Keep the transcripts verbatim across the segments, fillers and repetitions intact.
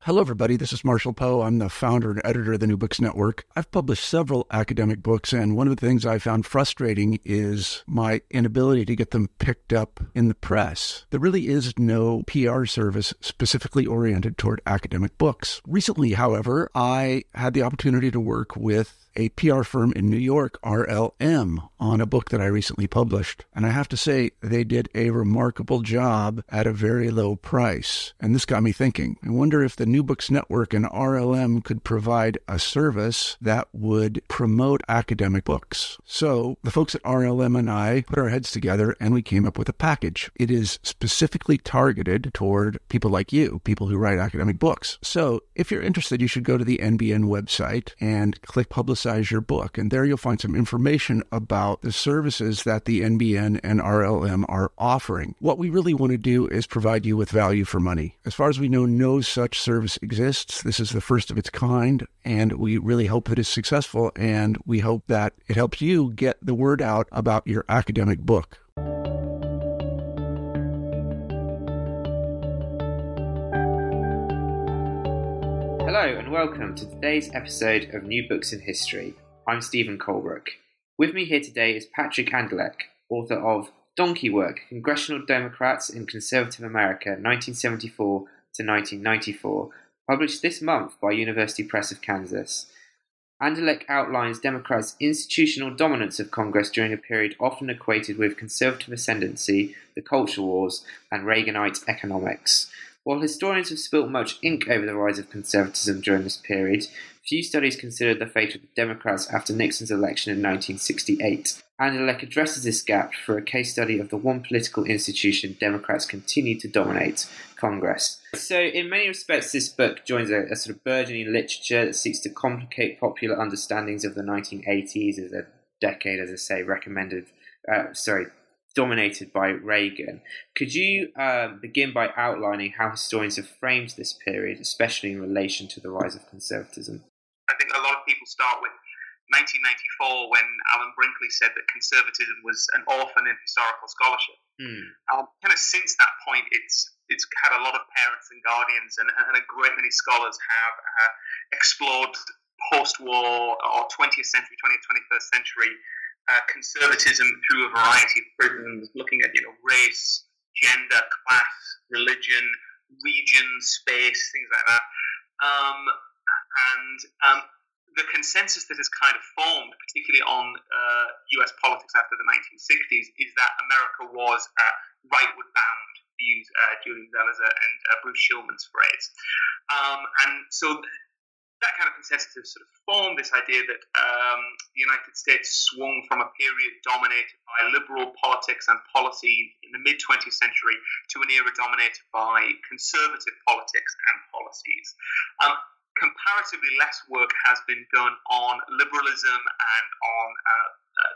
Hello, everybody. This is Marshall Poe. I'm the founder and editor of the New Books Network. I've published several academic books, and one of the things I found frustrating is my inability to get them picked up in the press. There really is no P R service specifically oriented toward academic books. Recently, however, I had the opportunity to work with a P R firm in New York, R L M, on a book that I recently published. And I have to say, they did a remarkable job at a very low price. And this got me thinking. I wonder if the New Books Network and R L M could provide a service that would promote academic books. So the folks at R L M and I put our heads together and we came up with a package. It is specifically targeted toward people like you, people who write academic books. So if you're interested, you should go to the N B N website and click Publicize your book. And there you'll find some information about the services that the N B N and R L M are offering. What we really want to do is provide you with value for money. As far as we know, no such service exists. This is the first of its kind, and we really hope that it's successful, and we hope that it helps you get the word out about your academic book. Hello and welcome to today's episode of New Books in History. I'm Stephen Colebrook. With me here today is Patrick Andalek, author of Donkey Work, Congressional Democrats in Conservative America, nineteen seventy-four to nineteen ninety-four, published this month by University Press of Kansas. Andalek outlines Democrats' institutional dominance of Congress during a period often equated with conservative ascendancy, the culture wars, and Reaganite economics. While historians have spilt much ink over the rise of conservatism during this period, few studies considered the fate of the Democrats after Nixon's election in nineteen sixty-eight. Andalek addresses this gap through a case study of the one political institution Democrats continued to dominate, Congress. So in many respects, this book joins a, a sort of burgeoning literature that seeks to complicate popular understandings of the nineteen eighties as a decade, as I say, recommended, uh, sorry, dominated by Reagan. Could you uh, begin by outlining how historians have framed this period, especially in relation to the rise of conservatism? I think a lot of people start with nineteen ninety-four when Alan Brinkley said that conservatism was an orphan in historical scholarship. Mm. Um, kind of since that point, it's it's had a lot of parents and guardians, and, and a great many scholars have uh, explored post-war or twentieth century, twentieth, twenty-first century Uh, conservatism through a variety of prisms, looking at you know race, gender, class, religion, region, space, things like that. Um, and um, the consensus that has kind of formed, particularly on uh, U S politics after the nineteen sixties, is that America was uh, rightward bound, to use uh, Julian Zelizer and uh, Bruce Schulman's phrase. Um, and so that kind of consensus has sort of formed this idea that um, the United States swung from a period dominated by liberal politics and policy in the mid-twentieth century to an era dominated by conservative politics and policies. Um, comparatively less work has been done on liberalism and on uh, uh,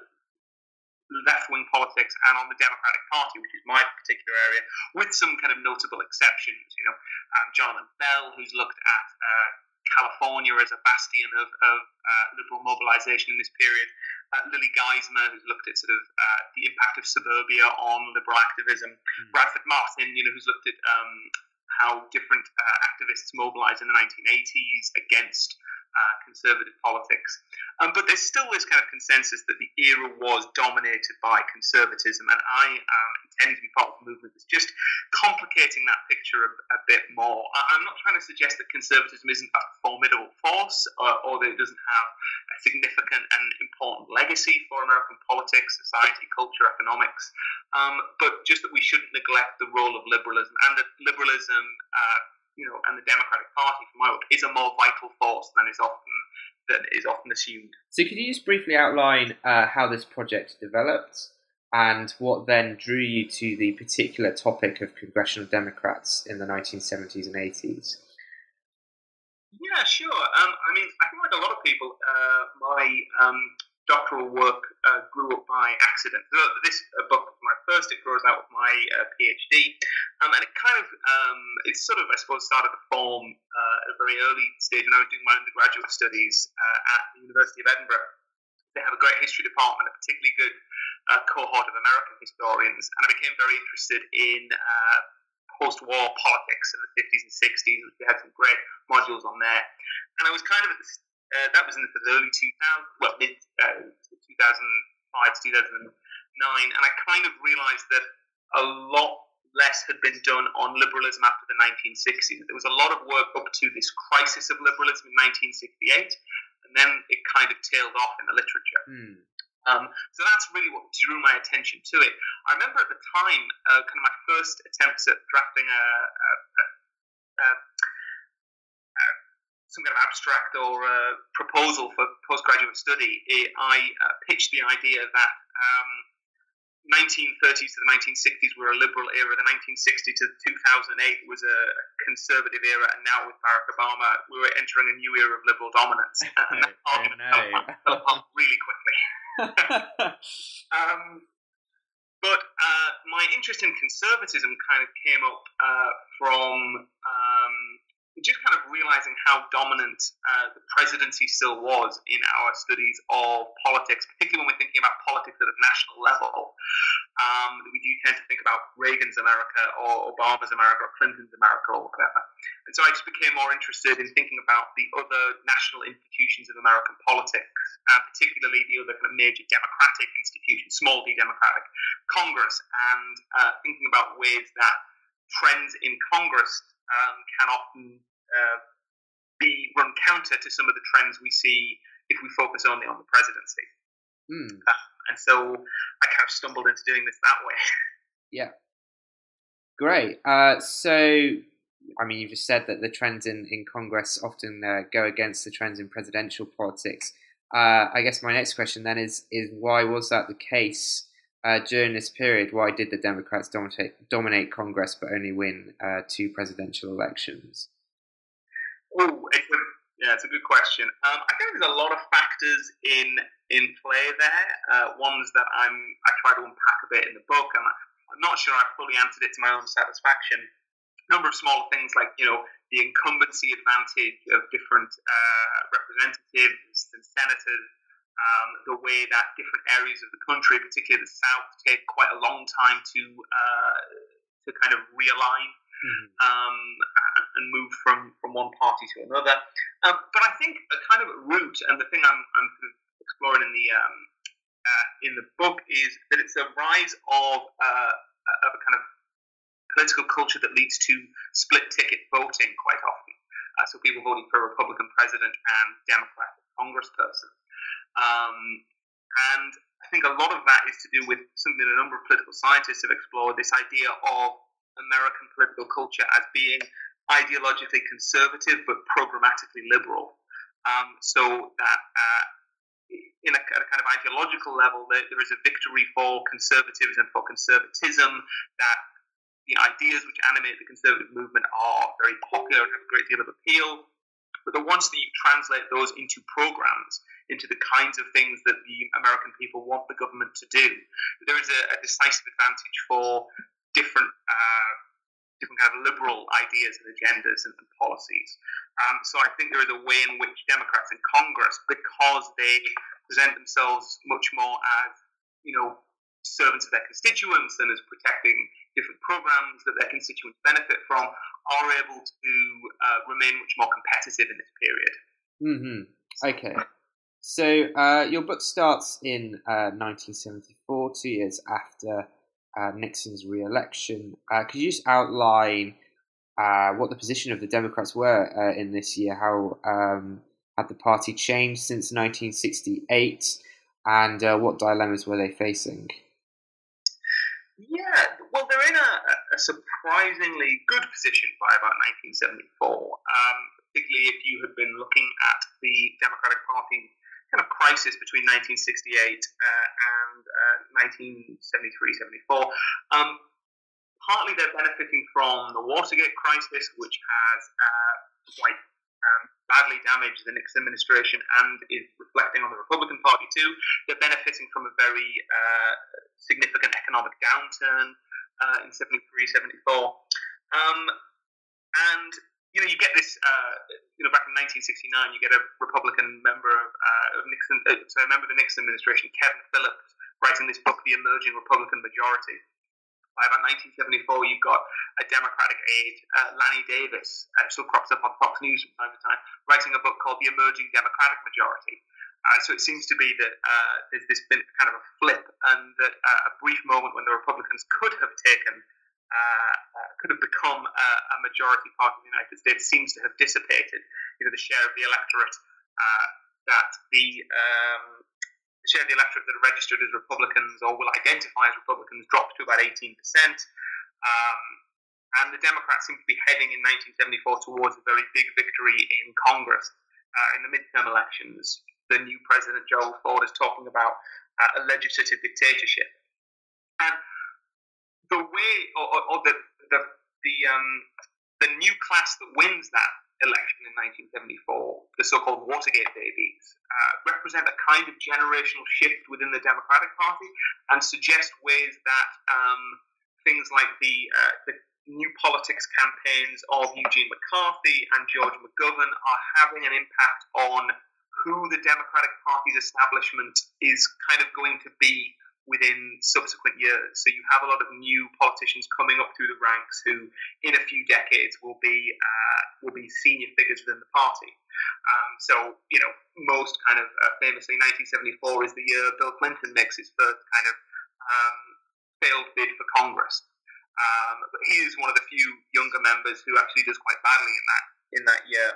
left-wing politics and on the Democratic Party, which is my particular area, with some kind of notable exceptions. You know, um, Jonathan Bell, who's looked at uh, California as a bastion of, of uh, liberal mobilization in this period. Uh, Lily Geismer, who's looked at sort of uh, the impact of suburbia on liberal activism. Mm. Bradford Martin, you know, who's looked at um, how different uh, activists mobilized in the nineteen eighties against uh, conservative politics. Um, but there's still this kind of consensus that the era was dominated by conservatism, and I am intending to be part of the movement that's just complicating that picture a, a bit more. I, I'm not trying to suggest that conservatism isn't a formidable force, or, or that it doesn't have a significant and important legacy for American politics, society, culture, economics, um, but just that we shouldn't neglect the role of liberalism, and that liberalism uh, you know, and the Democratic Party, from my work, is a more vital force than is often than is often assumed. So, could you just briefly outline uh, how this project developed and what then drew you to the particular topic of congressional Democrats in the nineteen seventies and eighties? Yeah, sure. Um, I mean, I think like a lot of people, uh, my um, doctoral work uh, grew up by accident. So this uh, book was my first. It grows out of my uh, PhD. Um, and it kind of, um, it sort of, I suppose, started to form uh, at a very early stage when I was doing my undergraduate studies uh, at the University of Edinburgh. They have a great history department, a particularly good uh, cohort of American historians, and I became very interested in uh, post-war politics in the fifties and sixties. We had some great and I was kind of at the, uh, that was in the early two thousands, well, mid uh, two thousand five to two thousand nine, and I kind of realised that a lot less had been done on liberalism after the nineteen sixties. There was a lot of work up to this crisis of liberalism in nineteen sixty-eight, and then it kind of tailed off in the literature. Mm. Um, so that's really what drew my attention to it. I remember at the time, uh, kind of my first attempts at drafting a, a, a, a, a some kind of abstract or a proposal for postgraduate study. I uh, pitched the idea that um, nineteen thirties to the nineteen sixties were a liberal era. The nineteen sixty to two thousand eight was a conservative era, and now with Barack Obama, we were entering a new era of liberal dominance. And that argument fell apart really quickly. um, but uh, my interest in conservatism kind of came up uh, from um, just kind of realizing how dominant uh, the presidency still was in our studies of politics, particularly when we're thinking about politics at a national level. Um, we do tend to think about Reagan's America or Obama's America or Clinton's America or whatever. And so I just became more interested in thinking about the other national institutions of American politics, uh, particularly the other kind of major democratic institutions, small d democratic, Congress, and uh, thinking about ways that trends in Congress Um, can often uh, be run counter to some of the trends we see if we focus only on the presidency. Mm. Uh, and so I kind of stumbled into doing this that way. Yeah. Great. Uh, so, I mean, you just said that the trends in, in Congress often uh, go against the trends in presidential politics. Uh, I guess my next question then is, is why was that the case? Uh, during this period, why did the Democrats dominate, dominate Congress but only win uh, two presidential elections? Oh, it's a, yeah, it's a good question. Um, I think there's a lot of factors in in play there. Uh, ones that I'm I try to unpack a bit in the book, and I'm not sure I've fully answered it to my own satisfaction. A number of small things like, you know, the incumbency advantage of different uh, representatives and senators. Um, the way that different areas of the country, particularly the South, take quite a long time to uh, to kind of realign mm-hmm. um, and move from, from one party to another. Um, but I think a kind of root, and the thing I'm, I'm sort of exploring in the um, uh, in the book, is that it's a rise of uh, of a kind of political culture that leads to split ticket voting quite often. Uh, so people voting for a Republican president and Democratic congressperson. Um, and I think a lot of that is to do with something that a number of political scientists have explored, this idea of American political culture as being ideologically conservative but programmatically liberal. Um, so that uh, in a, at a kind of ideological level, there, there is a victory for conservatives and for conservatism, that the ideas which animate the conservative movement are very popular and have a great deal of appeal. But the once that you translate those into programs, into the kinds of things that the American people want the government to do, there is a, a decisive advantage for different uh, different kind of liberal ideas and agendas and, and policies. Um, so I think there is a way in which Democrats in Congress, because they present themselves much more as, you know, servants of their constituents and as protecting different programs that their constituents benefit from, are able to uh, remain much more competitive in this period. Mm-hmm. Okay. So uh, your book starts in uh, nineteen seventy-four, two years after uh, Nixon's re-election. Uh, could you just outline uh, what the position of the Democrats were uh, in this year? How um, had the party changed since nineteen sixty-eight? And uh, what dilemmas were they facing? Yeah, well, they're in a, a surprisingly good position by about nineteen seventy-four, um, particularly if you had been looking at the Democratic Party kind of crisis between nineteen sixty-eight uh, and uh, nineteen seventy-three seventy-four. Um, partly they're benefiting from the Watergate crisis, which has uh, quite um, badly damaged the Nixon administration and is reflecting on the Republican Party too. They're benefiting from a very uh, significant economic downturn uh, in seventy-three seventy-four. Um, and, you know, you get this, uh, you know, back in nineteen sixty-nine, you get a Republican member of, uh, of Nixon, uh, sorry, a member of the Nixon administration, Kevin Phillips, writing this book, The Emerging Republican Majority. by about nineteen seventy-four, you've got a Democratic aide, uh, Lanny Davis, uh, still crops up on Fox News from time to time, writing a book called The Emerging Democratic Majority. Uh, so it seems to be that uh, there's this been kind of a flip, and that uh, a brief moment when the Republicans could have taken, uh, uh, could have become a, a majority party in the United States seems to have dissipated. You know, the share of the electorate uh, that the um, the share of the electorate that are registered as Republicans or will identify as Republicans dropped to about eighteen percent. Um, and the Democrats seem to be heading in nineteen seventy-four towards a very big victory in Congress uh, in the midterm elections. The new president, Gerald Ford, is talking about uh, a legislative dictatorship. And the way, or, or, or the the the, um, the new class that wins that election in nineteen seventy-four, the so-called Watergate babies, uh, represent a kind of generational shift within the Democratic Party and suggest ways that um, things like the, uh, the new politics campaigns of Eugene McCarthy and George McGovern are having an impact on who the Democratic Party's establishment is kind of going to be within subsequent years. So you have a lot of new politicians coming up through the ranks who, in a few decades, will be uh, will be senior figures within the party. Um, so, you know, most kind of uh, famously, nineteen seventy-four is the year Bill Clinton makes his first kind of um, failed bid for Congress. Um, but he is one of the few younger members who actually does quite badly in that in that year.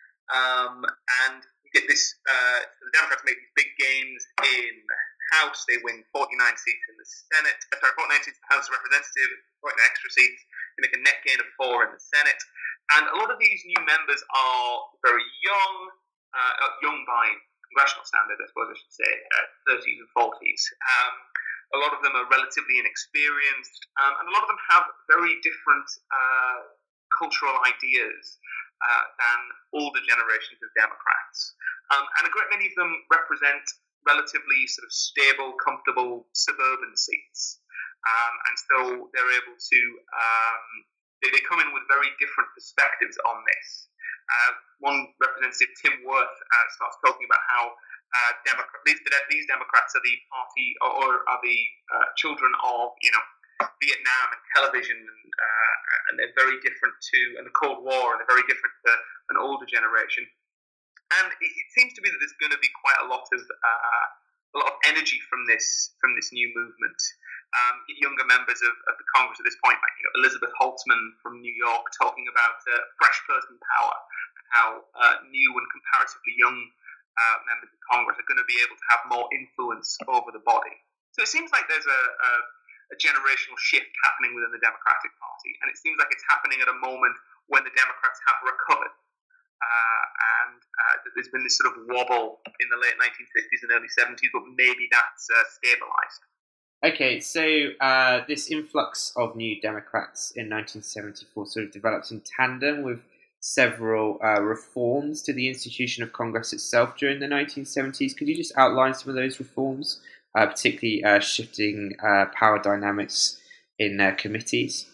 Um, and you get this. Uh, the Democrats make these big gains in House. They win forty-nine seats in the Senate. Uh, sorry, forty-nine seats in the House of Representatives, forty-nine extra seats. They make a net gain of four in the Senate. And a lot of these new members are very young, uh, young by congressional standards, I suppose I should say, uh, thirties and forties. Um, a lot of them are relatively inexperienced, um, and a lot of them have very different uh, cultural ideas uh, than older generations of Democrats. Um, and a great many of them represent relatively sort of stable, comfortable suburban seats. Um, and so they're able to, um, they, they come in with very different perspectives on this. Uh, one representative, Tim Wirth, uh, starts talking about how uh, Democrat, these, these Democrats are the party, or, or are the uh, children of, you know, Vietnam and television, and, uh, and they're very different to, and the Cold War, and they're very different to an older generation. And it, it seems to be that there's going to be quite a lot of uh, a lot of energy from this from this new movement. Um, younger members of, of the Congress at this point, like you know, Elizabeth Holtzman from New York, talking about uh, fresh person power, how uh, new and comparatively young uh, members of Congress are going to be able to have more influence over the body. So it seems like there's a, a, a generational shift happening within the Democratic Party, and it seems like it's happening at a moment when the Democrats have recovered. Uh, and uh, there's been this sort of wobble in the late nineteen sixties and early seventies, but maybe that's uh, stabilized. Okay, so uh, this influx of new Democrats in nineteen seventy-four sort of develops in tandem with several uh, reforms to the institution of Congress itself during the nineteen seventies. Could you just outline some of those reforms, uh, particularly uh, shifting uh, power dynamics in uh, committees?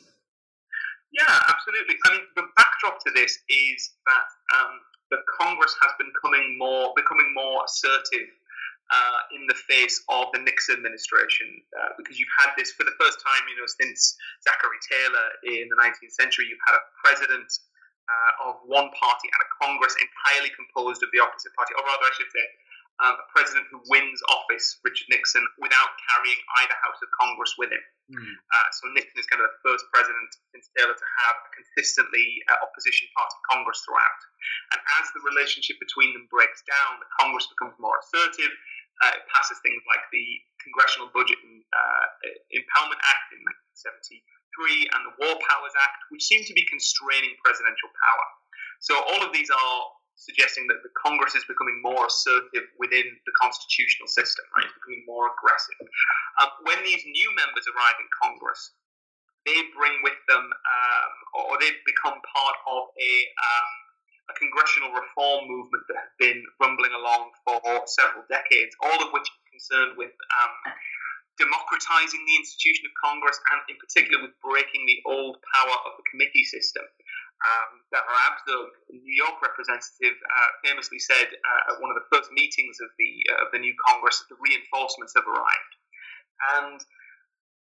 Yeah, absolutely. I mean, the backdrop to this is that um, the Congress has been becoming more, becoming more assertive uh, in the face of the Nixon administration, uh, because you've had this for the first time, you know, since Zachary Taylor in the nineteenth century. You've had a president uh, of one party and a Congress entirely composed of the opposite party, or rather, I should say, um, a president who wins office, Richard Nixon, without carrying either house of Congress with him. Mm. Uh, so Nixon is kind of the first president since Taylor to have a consistently uh, opposition party Congress throughout. And as the relationship between them breaks down, the Congress becomes more assertive. Uh, it passes things like the Congressional Budget and uh, Impoundment Act in nineteen seventy-three and the War Powers Act, which seem to be constraining presidential power. So all of these are suggesting that the Congress is becoming more assertive within the constitutional system, right? It's becoming more aggressive. Um, when these new members arrive in Congress, they bring with them, um, or they become part of a, um, a congressional reform movement that has been rumbling along for several decades, all of which is concerned with um, democratizing the institution of Congress, and in particular with breaking the old power of the committee system. Um, Zahra Abzug, the New York representative, uh, famously said uh, at one of the first meetings of the uh, of the new Congress that the reinforcements have arrived. And the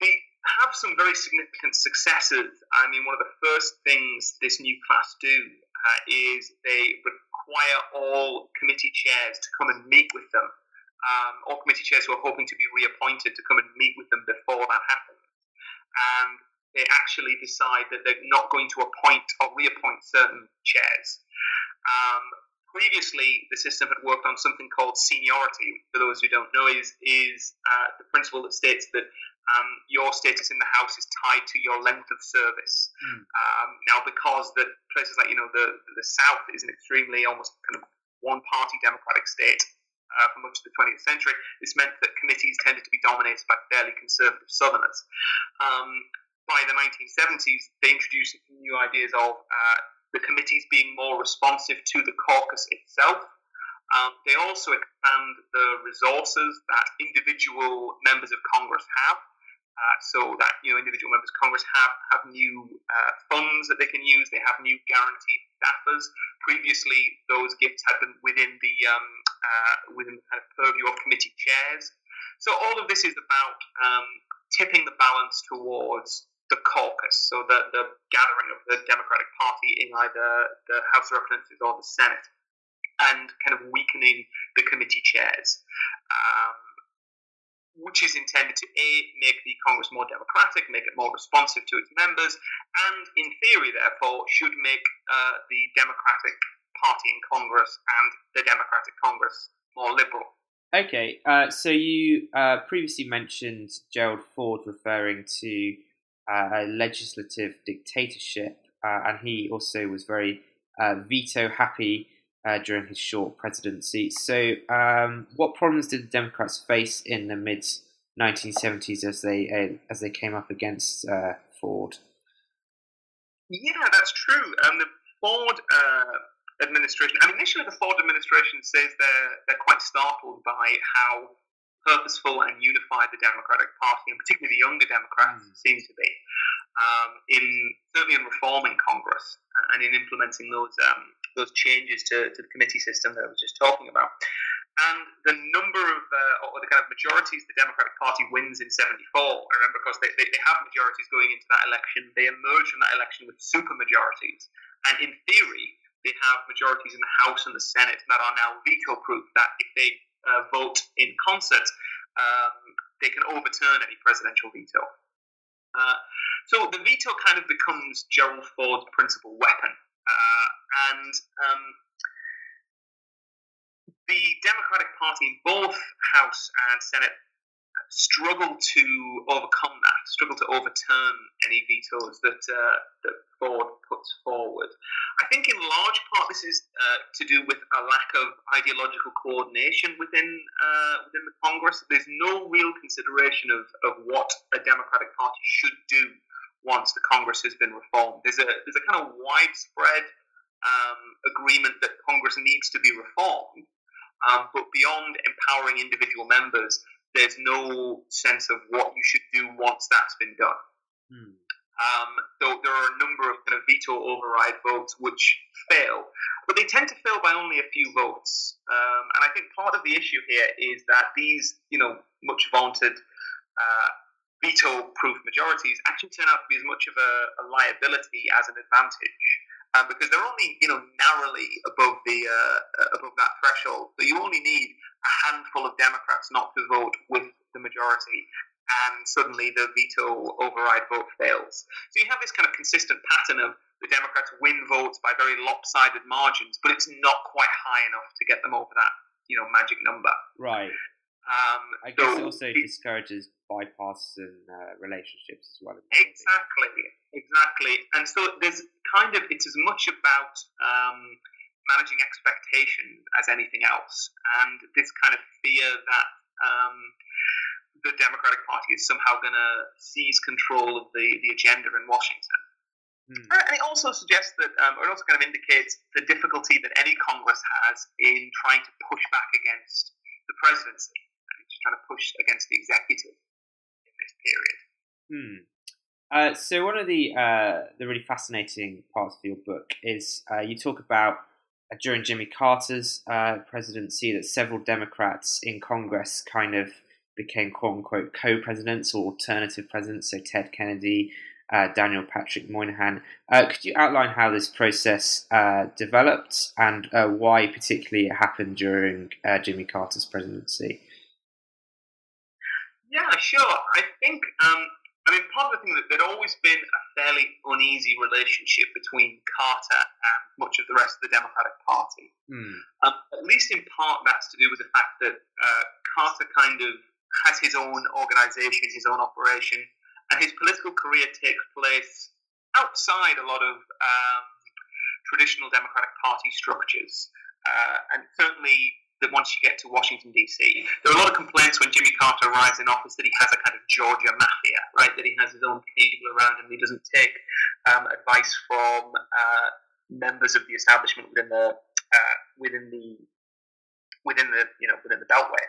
have some very significant successes. I mean, one of the first things this new class do uh, is they require all committee chairs to come and meet with them. Um, all committee chairs who are hoping to be reappointed to come and meet with them before that happens. And they actually decide that they're not going to appoint or reappoint certain chairs. Um, previously, the system had worked on something called seniority. For those who don't know, is is uh, the principle that states that um, your status in the House is tied to your length of service. Mm. Um, now, because the places like you know the the South is an extremely almost kind of one-party democratic state uh, for much of the twentieth century, this meant that committees tended to be dominated by fairly conservative Southerners. Um, by the nineteen seventies, they introduced new ideas of uh, the committees being more responsive to the caucus itself. Um, they also expand the resources that individual members of Congress have, uh, so that you know individual members of Congress have have new uh, funds that they can use. They have new guaranteed staffers. Previously, those gifts had been within the um, uh, within the kind of purview of committee chairs. So all of this is about um, tipping the balance towards the caucus, so the, the gathering of the Democratic Party in either the House of Representatives or the Senate, and kind of weakening the committee chairs, um, which is intended to A, make the Congress more democratic, make it more responsive to its members, and in theory, therefore, should make uh, the Democratic Party in Congress and the Democratic Congress more liberal. Okay, uh, so you uh, previously mentioned Gerald Ford referring to Uh, a legislative dictatorship, uh, and he also was very uh, veto happy uh, during his short presidency. So, um, what problems did the Democrats face in the mid nineteen seventies as they uh, as they came up against uh, Ford? Yeah, that's true. Um, the Ford uh, administration. I mean, initially, the Ford administration says they're they're quite startled by how purposeful and unified the Democratic Party, and particularly the younger Democrats, mm. seem to be um, in certainly in reforming Congress and in implementing those um, those changes to, to the committee system that I was just talking about. And the number of uh, or the kind of majorities the Democratic Party wins in seventy-four, I remember, because they, they, they have majorities going into that election. They emerge from that election with super majorities, and in theory, they have majorities in the House and the Senate that are now veto-proof. That if they Uh, vote in concert, um, they can overturn any presidential veto. Uh, so the veto kind of becomes Gerald Ford's principal weapon. Uh, and um, the Democratic Party in both House and Senate struggle to overcome that, struggle to overturn any vetoes that uh, that Ford puts forward. I think in large part this is uh, to do with a lack of ideological coordination within uh, within the Congress. There's no real consideration of, of what a Democratic Party should do once the Congress has been reformed. There's a there's a kind of widespread um, agreement that Congress needs to be reformed, um, but beyond empowering individual members, there's no sense of what you should do once that's been done. Hmm. Um, though there are a number of kind of veto override votes which fail, but they tend to fail by only a few votes. Um, and I think part of the issue here is that these, you know, much vaunted uh, veto-proof majorities actually turn out to be as much of a, a liability as an advantage. Um, because they're only, you know, narrowly above the uh, above that threshold. So you only need a handful of Democrats not to vote with the majority, and suddenly the veto override vote fails. So you have this kind of consistent pattern of the Democrats win votes by very lopsided margins, but it's not quite high enough to get them over that, you know, magic number. Right. Um, I guess so it also it, discourages bipartisan uh, relationships as well. Exactly, exactly. And so there's kind of, it's as much about um, managing expectations as anything else. And this kind of fear that um, the Democratic Party is somehow going to seize control of the, the agenda in Washington. Hmm. And it also suggests that, um, or it also kind of indicates the difficulty that any Congress has in trying to push back against the presidency, and just trying to push against the executive in this period. Hmm. Uh, so one of the uh, the really fascinating parts of your book is uh, you talk about uh, during Jimmy Carter's uh, presidency that several Democrats in Congress kind of became quote-unquote co-presidents or alternative presidents, so Ted Kennedy, uh, Daniel Patrick Moynihan. Uh, could you outline how this process uh, developed and uh, why particularly it happened during uh, Jimmy Carter's presidency? Yeah, sure. I think, um, I mean, part of the thing that there'd always been a fairly uneasy relationship between Carter and much of the rest of the Democratic Party. Mm. Um, at least in part that's to do with the fact that uh, Carter kind of has his own organization, his own operation, and his political career takes place outside a lot of um, traditional Democratic Party structures. Uh, and certainly that once you get to Washington, D C, there are a lot of complaints when Jimmy Carter arrives in office that he has a kind of Georgia mafia, right? That he has his own people around him. He doesn't take um, advice from uh, members of the establishment within the uh, within the within the you know within the Beltway.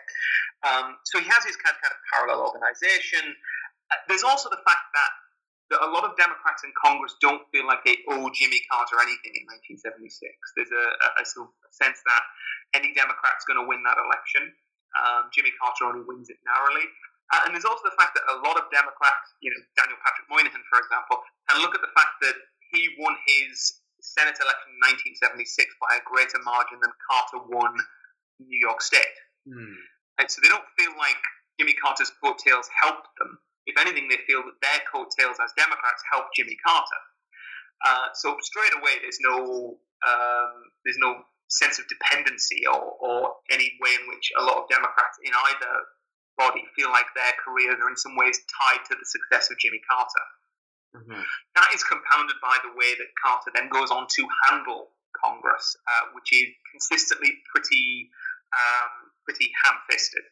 Um, so he has his kind of, kind of parallel organization. Uh, there's also the fact that, that a lot of Democrats in Congress don't feel like they owe Jimmy Carter anything in nineteen seventy-six. There's a, a, a sort of sense that any Democrat's going to win that election. Um, Jimmy Carter only wins it narrowly. Uh, and there's also the fact that a lot of Democrats, you know, Daniel Patrick Moynihan, for example, can look at the fact that he won his Senate election in nineteen seventy-six by a greater margin than Carter won New York State. Mm. And so they don't feel like Jimmy Carter's coattails helped them. If anything, they feel that their coattails as Democrats helped Jimmy Carter. Uh, so straight away, there's no um, there's no sense of dependency or, or any way in which a lot of Democrats in either body feel like their careers are in some ways tied to the success of Jimmy Carter. Mm-hmm. That is compounded by the way that Carter then goes on to handle Congress, uh, which is consistently pretty um, pretty ham-fisted.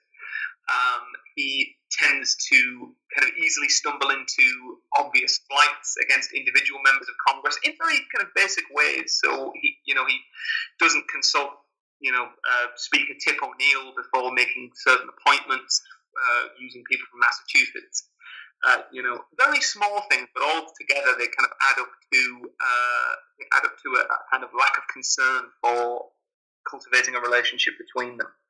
Um, he tends to kind of easily stumble into obvious slights against individual members of Congress in very kind of basic ways. So he, you know, he doesn't consult, you know, uh, Speaker Tip O'Neill before making certain appointments, uh, using people from Massachusetts. Uh, you know, very small things, but all together they kind of add up to uh, add up to a, a kind of lack of concern for cultivating a relationship between them.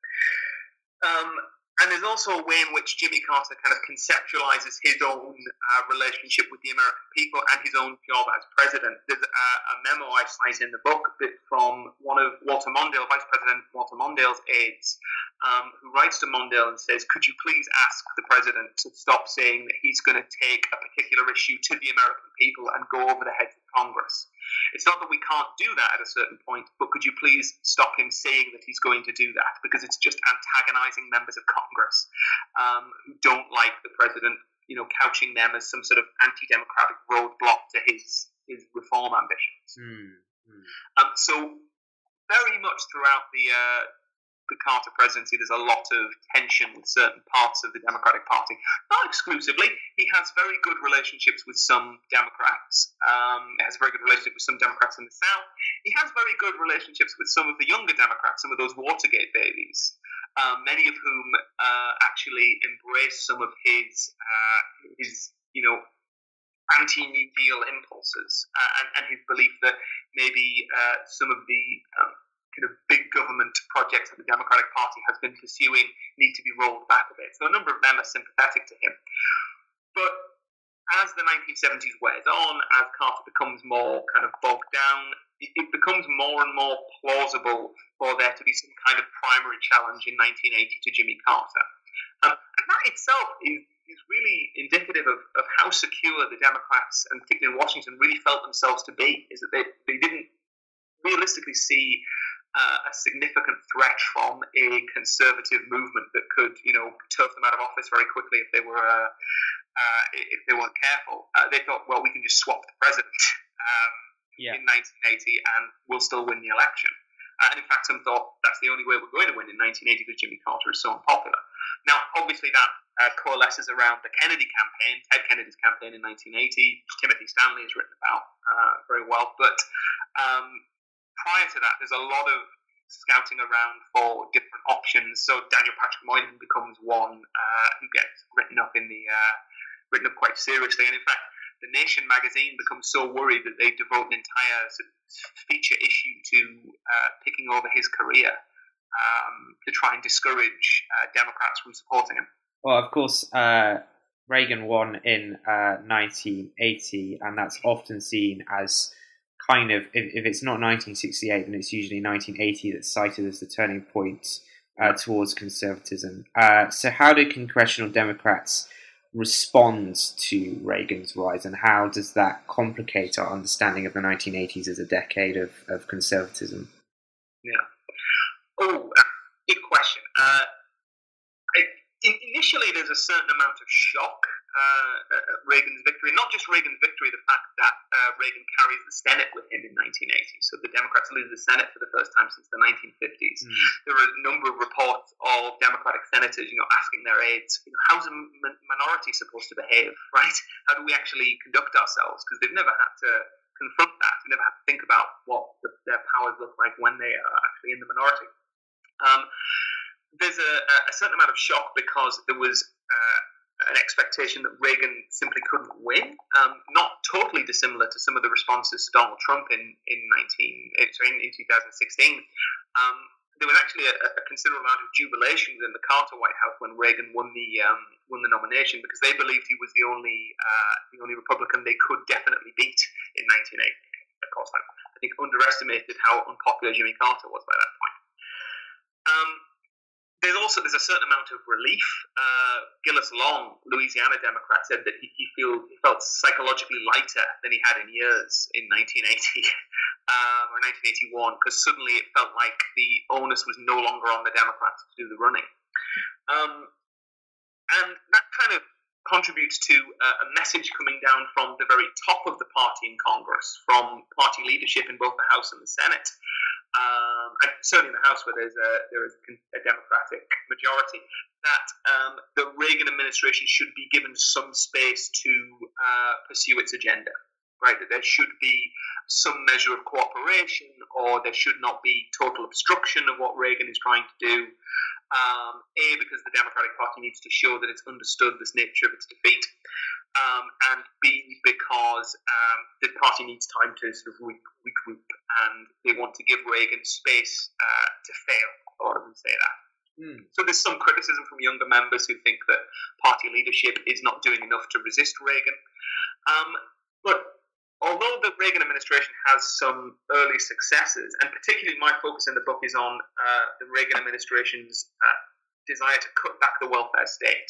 Um, And there's also a way in which Jimmy Carter kind of conceptualizes his own uh, relationship with the American people and his own job as president. There's a, a memo I cite in the book from one of Walter Mondale, Vice President Walter Mondale's aides, um, who writes to Mondale and says, could you please ask the president to stop saying that he's going to take a particular issue to the American people and go over the heads of Congress? It's not that we can't do that at a certain point, but could you please stop him saying that he's going to do that? Because it's just antagonizing members of Congress um, who don't like the president, you know, couching them as some sort of anti-democratic roadblock to his his reform ambitions. Mm, mm. Um, so very much throughout the uh, the Carter presidency, there's a lot of tension with certain parts of the Democratic Party. Not exclusively. He has very good relationships with some Democrats. Um, he has a very good relationship with some Democrats in the South. He has very good relationships with some of the younger Democrats, some of those Watergate babies, um, many of whom uh, actually embrace some of his, uh, his, you know, anti-New Deal impulses uh, and, and his belief that maybe uh, some of the um, kind of big government projects that the Democratic Party has been pursuing need to be rolled back a bit. So a number of them are sympathetic to him. But as the nineteen seventies wears on, as Carter becomes more kind of bogged down, it, it becomes more and more plausible for there to be some kind of primary challenge in nineteen eighty to Jimmy Carter. Um, and that itself is, is really indicative of, of how secure the Democrats, and particularly in Washington, really felt themselves to be, is that they, they didn't realistically see Uh, a significant threat from a conservative movement that could, you know, turf them out of office very quickly if they were uh, uh, if they weren't careful. Uh, they thought, well, we can just swap the president um, yeah. in nineteen eighty and we'll still win the election. Uh, and in fact, some thought that's the only way we're going to win in nineteen eighty because Jimmy Carter is so unpopular. Now, obviously, that uh, coalesces around the Kennedy campaign, Ted Kennedy's campaign in nineteen eighty. Timothy Stanley has written about uh, very well, but um, prior to that, there's a lot of scouting around for different options. So Daniel Patrick Moynihan becomes one uh, who gets written up in the uh, written up quite seriously. And in fact, the Nation magazine becomes so worried that they devote an entire sort of feature issue to uh, picking over his career um, to try and discourage uh, Democrats from supporting him. Well, of course, uh, Reagan won in uh, nineteen eighty, and that's often seen as kind of, if, if it's not nineteen sixty-eight, then it's usually nineteen eighty that's cited as the turning point uh, towards conservatism. Uh, so how did congressional Democrats respond to Reagan's rise, and how does that complicate our understanding of the nineteen eighties as a decade of, of conservatism? Yeah. Oh, good question. Uh, I, initially, there's a certain amount of shock uh, at Reagan's victory. Not just Reagan's victory, the fact that uh, Reagan carries the Senate with him in nineteen eighty. So the Democrats lose the Senate for the first time since the nineteen fifties. Mm. There are a number of reports of Democratic senators, you know, asking their aides, you know, how's a m- minority supposed to behave, right? How do we actually conduct ourselves? Because they've never had to confront that. They've never had to think about what the, their powers look like when they are actually in the minority. Um, there's a, a certain amount of shock because there was uh, an expectation that Reagan simply couldn't win, um, not totally dissimilar to some of the responses to Donald Trump in in nineteen sorry, in, in twenty sixteen. Um, there was actually a, a considerable amount of jubilation within the Carter White House when Reagan won the um, won the nomination, because they believed he was the only uh, the only Republican they could definitely beat in nineteen eighty. Of course, I, I think underestimated how unpopular Jimmy Carter was by that point. Um, there's also there's a certain amount of relief. Uh, Gillis Long, Louisiana Democrat, said that he, he feel he felt psychologically lighter than he had in years in nineteen eighty um, or nineteen eighty-one, because suddenly it felt like the onus was no longer on the Democrats to do the running, um, and that kind of contributes to a, a message coming down from the very top of the party in Congress, from party leadership in both the House and the Senate. Um, and certainly in the House, where there's a there is a Democratic majority, that um, the Reagan administration should be given some space to uh, pursue its agenda, right? That there should be some measure of cooperation, or there should not be total obstruction of what Reagan is trying to do. Um, A, because the Democratic Party needs to show that it's understood this nature of its defeat, um, and B, because um, the party needs time to sort of re- regroup, and they want to give Reagan space uh, to fail, or let me say that. Mm. So there's some criticism from younger members who think that party leadership is not doing enough to resist Reagan. Um, but although the Reagan administration has some early successes, and particularly my focus in the book is on uh, the Reagan administration's uh, desire to cut back the welfare state.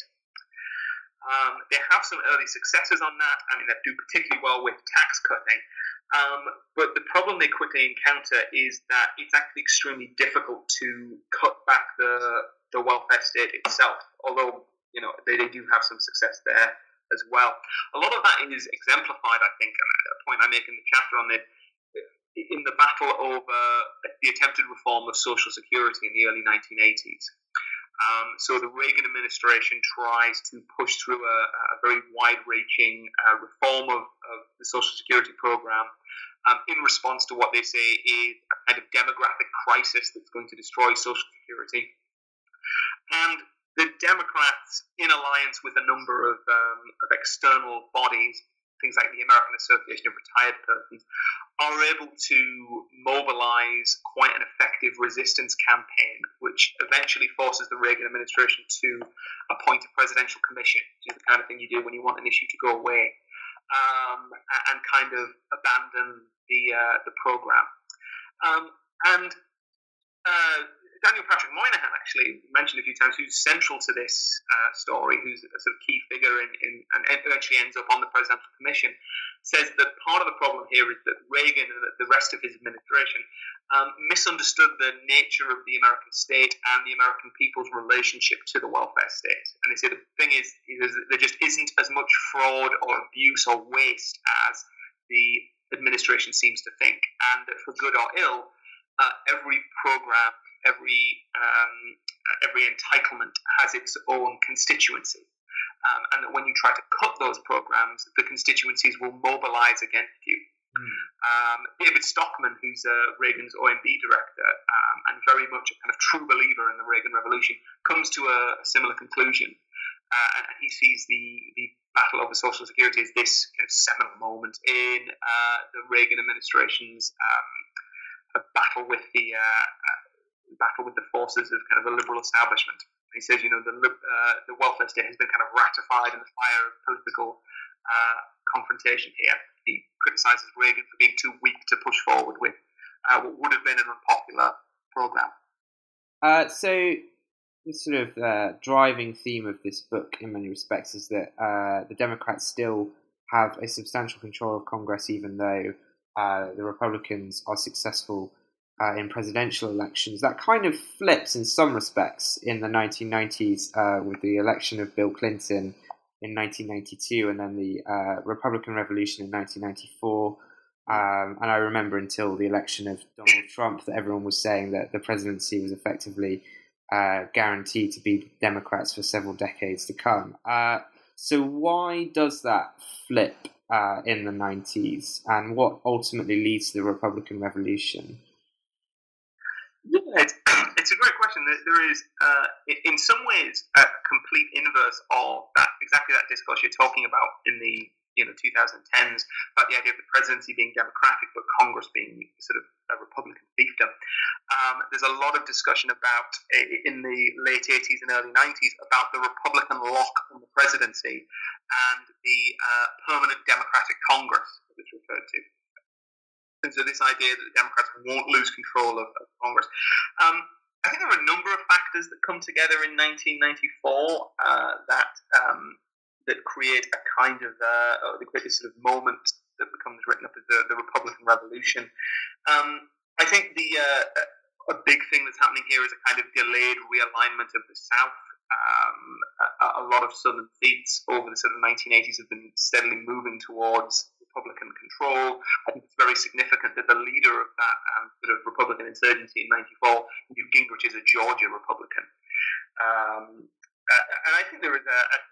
Um, they have some early successes on that. I mean, they do particularly well with tax cutting. Um, but the problem they quickly encounter is that it's actually extremely difficult to cut back the the welfare state itself, although, you know, they, they do have some success there as well. A lot of that is exemplified, I think, and a point I make in the chapter on it, in the battle over the attempted reform of Social Security in the early nineteen eighties. Um, so the Reagan administration tries to push through a, a very wide-reaching uh, reform of, of the Social Security program um, in response to what they say is a kind of demographic crisis that's going to destroy Social Security. And the Democrats, in alliance with a number of, um, of external bodies, things like the American Association of Retired Persons, are able to mobilize quite an effective resistance campaign, which eventually forces the Reagan administration to appoint a presidential commission, which is the kind of thing you do when you want an issue to go away, um, and kind of abandon the uh, the program. Um, and uh, Daniel Patrick Moynihan, actually mentioned a few times, who's central to this uh, story, who's a sort of key figure in, in, and eventually ends up on the presidential commission, says that part of the problem here is that Reagan and the rest of his administration um, misunderstood the nature of the American state and the American people's relationship to the welfare state. And they say the thing is, is that there just isn't as much fraud or abuse or waste as the administration seems to think. And that for good or ill, uh, every program, every um, every entitlement has its own constituency, um, and that when you try to cut those programs, the constituencies will mobilize against you. Mm. Um, David Stockman, who's uh, Reagan's O M B director um, and very much a kind of true believer in the Reagan Revolution, comes to a, a similar conclusion, uh, and he sees the the battle over Social Security as this kind of seminal moment in uh, the Reagan administration's um, a battle with the uh, battle with the forces of kind of a liberal establishment. he says, you know, the uh, the welfare state has been kind of ratified in the fire of political uh, confrontation here. He criticises Reagan for being too weak to push forward with uh, what would have been an unpopular program. Uh, so, the sort of uh, driving theme of this book, in many respects, is that uh, the Democrats still have a substantial control of Congress, even though uh, the Republicans are successful uh, in presidential elections. That kind of flips in some respects in the nineteen nineties uh, with the election of Bill Clinton in nineteen ninety-two, and then the uh, Republican Revolution in nineteen ninety-four. Um, and I remember until the election of Donald Trump that everyone was saying that the presidency was effectively uh, guaranteed to be Democrats for several decades to come. Uh, so why does that flip uh, in the nineties, and what ultimately leads to the Republican Revolution? Yeah, it's, it's a great question. There is, uh, in some ways, a complete inverse of that, exactly that discourse you're talking about in the you know twenty tens, about the idea of the presidency being democratic but Congress being sort of a Republican fiefdom. Um, there's a lot of discussion about, in the late eighties and early nineties, about the Republican lock on the presidency and the uh, permanent Democratic Congress that it's referred to. And so this idea that the Democrats won't lose control of, of Congress. Um, I think there are a number of factors that come together in nineteen ninety-four uh, that um, that create a kind of uh, or they create this sort of moment that becomes written up as the, the Republican Revolution. Um, I think the uh, a big thing that's happening here is a kind of delayed realignment of the South. Um, a, a lot of Southern seats over the sort of nineteen eighties have been steadily moving towards Republican control. I think it's very significant that the leader of that um, sort of Republican insurgency in ninety-four, Newt Gingrich, is a Georgia Republican. Um, uh, and I think there is a, a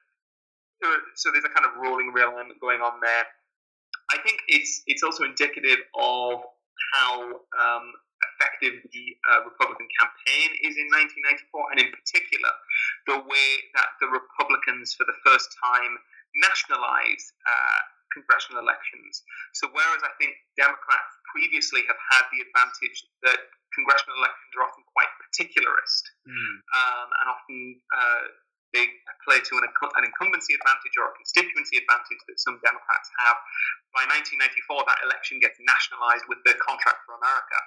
so there's a kind of rolling realignment going on there. I think it's it's also indicative of how um, effective the uh, Republican campaign is in nineteen ninety-four, and in particular, the way that the Republicans, for the first time, nationalized uh, congressional elections. So whereas I think Democrats previously have had the advantage that congressional elections are often quite particularist, mm. um, and often uh, they play to an, an incumbency advantage or a constituency advantage that some Democrats have. By nineteen ninety-four, that election gets nationalized with the Contract for America,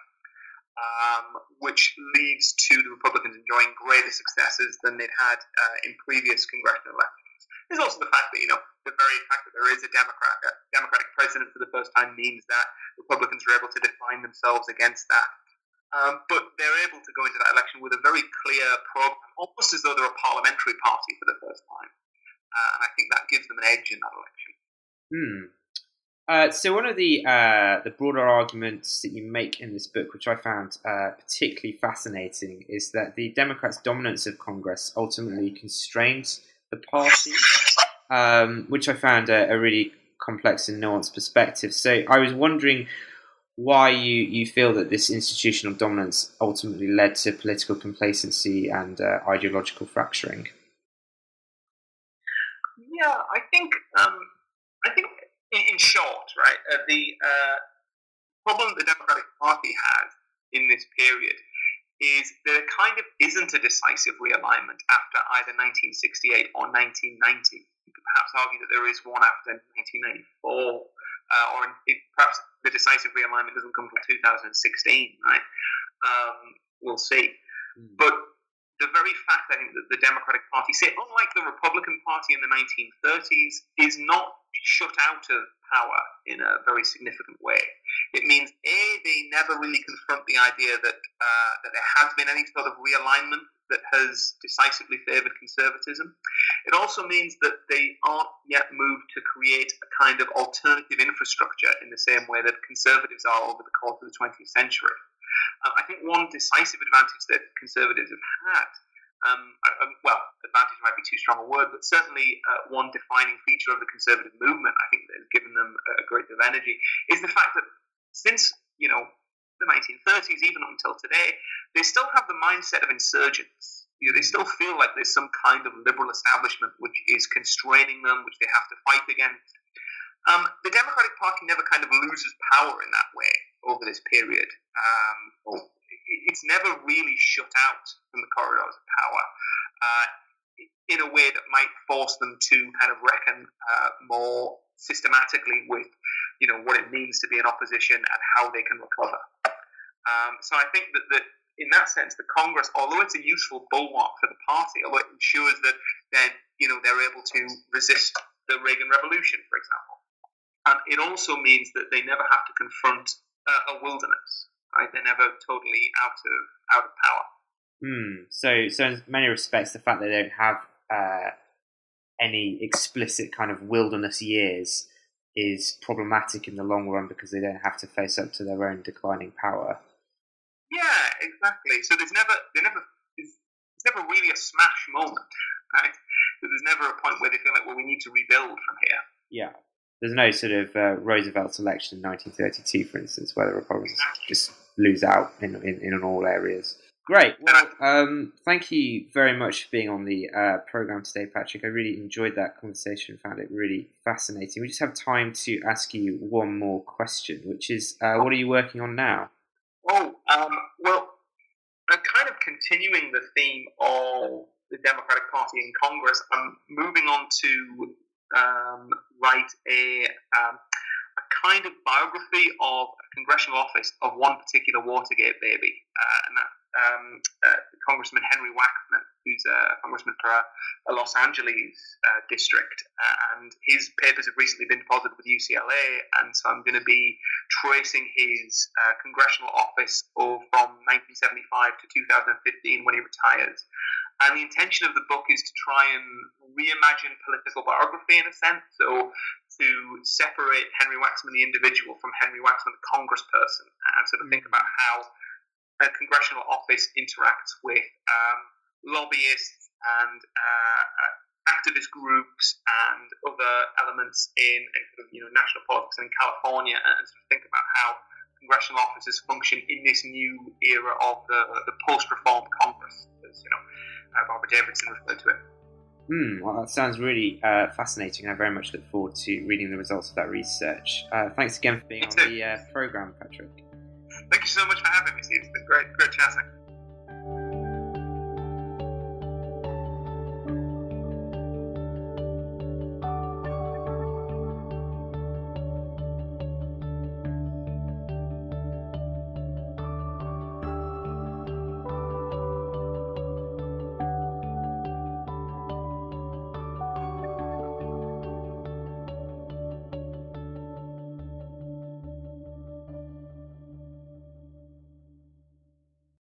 um, which leads to the Republicans enjoying greater successes than they'd had uh, in previous congressional elections. There's also the fact that, you know, the very fact that there is a Democrat, a Democratic president for the first time means that Republicans are able to define themselves against that. Um, but they're able to go into that election with a very clear program, almost as though they're a parliamentary party for the first time. Uh, and I think that gives them an edge in that election. Hmm. Uh, so one of the uh, the broader arguments that you make in this book, which I found uh, particularly fascinating, is that the Democrats' dominance of Congress ultimately constrains the party, um, which I found a, a really complex and nuanced perspective. So I was wondering why you, you feel that this institutional dominance ultimately led to political complacency and uh, ideological fracturing. Yeah, I think um, I think in, in short, right, uh, the uh, problem the Democratic Party has in this period is there kind of isn't a decisive realignment after either nineteen sixty-eight or nineteen ninety. You could perhaps argue that there is one after nineteen ninety-four, uh, or it, perhaps the decisive realignment doesn't come until two thousand sixteen, right? Um, we'll see. Mm. But the very fact, I think, that the Democratic Party, say, unlike the Republican Party in the nineteen thirties, is not shut out of power in a very significant way. It means, A, they never really confront the idea that uh, that there has been any sort of realignment that has decisively favoured conservatism. It also means that they aren't yet moved to create a kind of alternative infrastructure in the same way that conservatives are over the course of the twentieth century. Uh, I think one decisive advantage that conservatives have had, um, um, well, advantage might be too strong a word, but certainly uh, one defining feature of the conservative movement, I think, that has given them a great deal of energy, is the fact that since, you know, the nineteen thirties, even up until today, they still have the mindset of insurgents. You know, they still feel like there's some kind of liberal establishment which is constraining them, which they have to fight against. Um, the Democratic Party never kind of loses power in that way over this period. Um, or it's never really shut out from the corridors of power uh, in a way that might force them to kind of reckon uh, more systematically with, you know, what it means to be in opposition and how they can recover. Um, so I think that, that in that sense, the Congress, although it's a useful bulwark for the party, although it ensures that they're, you know, they're able to resist the Reagan Revolution, for example, um, it also means that they never have to confront uh, a wilderness. Right? They're never totally out of out of power. Hmm. So, so in many respects, the fact that they don't have uh, any explicit kind of wilderness years is problematic in the long run because they don't have to face up to their own declining power. Yeah, exactly. So there's never, there never, there's never really a smash moment, right? So there's never a point where they feel like, well, we need to rebuild from here. Yeah. There's no sort of uh, Roosevelt's election in nineteen thirty-two, for instance, where the Republicans just lose out in, in, in all areas. Great. Well, um, thank you very much for being on the uh, program today, Patrick. I really enjoyed that conversation, found it really fascinating. We just have time to ask you one more question, which is, uh, what are you working on now? Oh, um, well, I'm kind of continuing the theme of the Democratic Party in Congress. I'm moving on to um, write a, um, a kind of biography of a congressional office of one particular Watergate baby, uh, and that Um, uh, Congressman Henry Waxman, who's a congressman for a, a Los Angeles uh, district, uh, and his papers have recently been deposited with U C L A, and so I'm going to be tracing his uh, congressional office of, from nineteen seventy-five to two thousand fifteen when he retires. And the intention of the book is to try and reimagine political biography in a sense, so to separate Henry Waxman the individual from Henry Waxman the congressperson, and sort of think about how a congressional office interacts with um, lobbyists and uh, uh, activist groups and other elements in, in you know national politics in California, and sort of think about how congressional offices function in this new era of the, the post-reform Congress, as you know, uh, Barbara Davidson referred to it. Hmm, well, that sounds really uh, fascinating. I very much look forward to reading the results of that research. Uh, thanks again for being on the uh, program, Patrick. Thank you so much for having me, Steve. It's been great, great chatting.